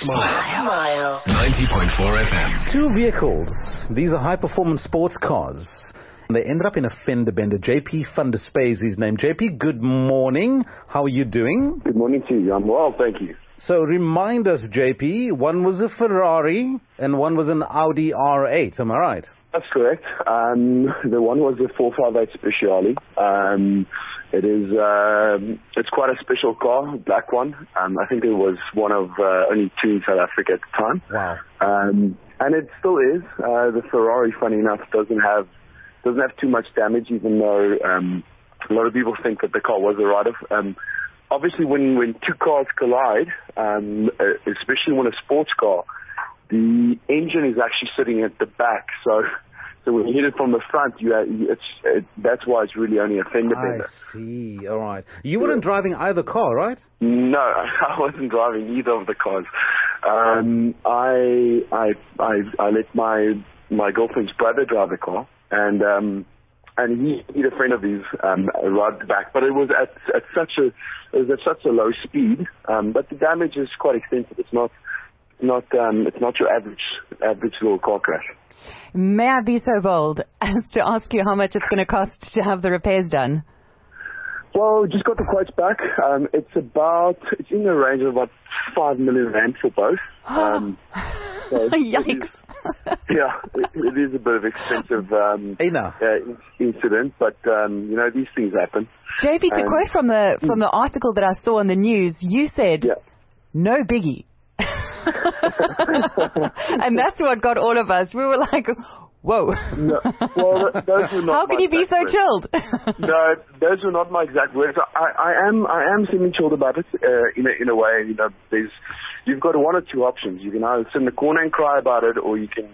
Smile. 90.4 FM. Two vehicles. These are high-performance sports cars. They ended up in a fender bender. JP van der Spey is his name. JP, good morning. How are you doing? Good morning to you. I'm well, thank you. So remind us, JP, one was a Ferrari and one was an Audi R8. Am I right? That's correct. The one was the 458 Speciale. It's quite a special car, black one. I think it was one of only two in South Africa at the time. Wow. And it still is. The Ferrari, funny enough, doesn't have too much damage, even though a lot of people think that the car was a write-off. Obviously, when two cars collide, especially when a sports car, the engine is actually sitting at the back. So when you hit it from the front, that's why it's really only a fender bender. I see. All right. You weren't driving either car, right? No, I wasn't driving either of the cars. I let my girlfriend's brother drive the car, and he's a friend of his, ride the back. But it was at such a low speed. But the damage is quite extensive. It's not your average little car crash. May I be so bold as to ask you how much it's going to cost to have the repairs done? Well, just got the quotes back. It's in the range of about 5 million rand for both. So Yikes. It is a bit of expensive incident, but these things happen. JP, to quote from the article that I saw on the news, you said, no biggie. And that's what got all of us. We were like, whoa. No, well, those were not. How can you be so chilled? No, those were not my exact words. I am semi-chilled about it in a way. You've got one or two options. You can either sit in the corner and cry about it, or you can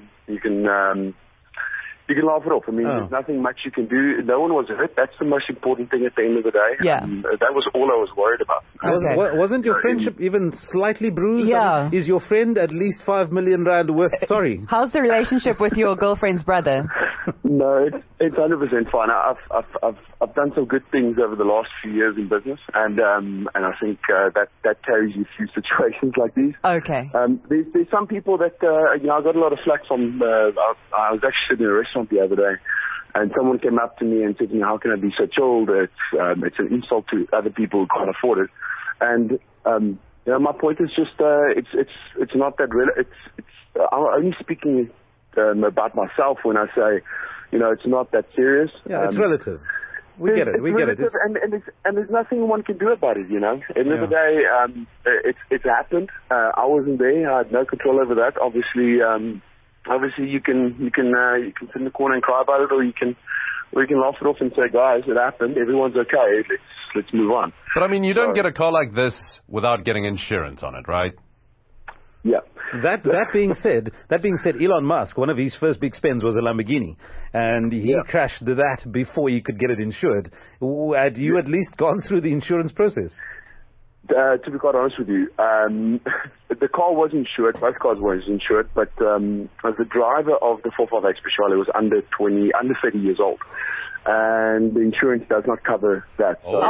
laugh it off. I mean, there's nothing much you can do. No one was hurt. That's the most important thing at the end of the day. Yeah. That was all I was worried about. Okay. Wasn't your friendship even slightly bruised? Yeah. I mean, is your friend at least 5 million rand worth? Sorry. How's the relationship with your girlfriend's brother? No, it's 100% fine. I've done some good things over the last few years in business, and I think that carries you through situations like these. Okay. There's some people that I got a lot of flack from. I was actually sitting in a restaurant the other day, and someone came up to me and said to me, "How can I be so chilled? It's an insult to other people who can't afford it." And my point is just it's not that real. I'm only speaking about myself when I say, it's not that serious. Yeah, it's relative. We get it. We get it. And there's nothing one can do about it. At the end of the day, it's happened. I wasn't there. I had no control over that. Obviously, you can sit in the corner and cry about it, or you can laugh it off and say, guys, it happened. Everyone's okay. Let's move on. But I mean, you don't get a car like this without getting insurance on it, right? Yeah. That being said, Elon Musk, one of his first big spends was a Lamborghini, and he crashed that before he could get it insured. Had you at least gone through the insurance process? To be quite honest with you, the car was insured. Both cars were insured, but the driver of the 458 Speciale was under 30 years old, and the insurance does not cover that. So,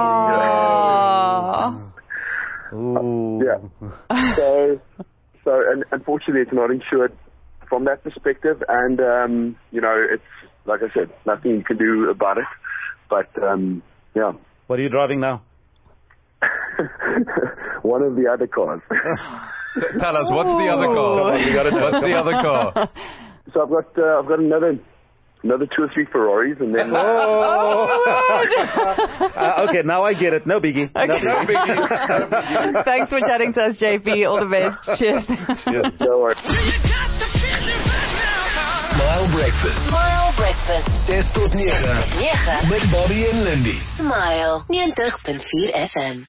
So unfortunately, it's not insured from that perspective, and it's like I said, nothing you can do about it. But What are you driving now? One of the other cars. Tell us, what's the other car? What's the other car? So I've got another 2 or 3 Ferraris, and then. Okay, now I get it. No biggie. Okay. No biggie. Thanks for chatting to us, JP. All the best. Cheers. Cheers. No worries. Smile Breakfast. Smile Breakfast. 6 tot 9. Met 9. Met Bobby en Lindy. Smile 90.4 FM.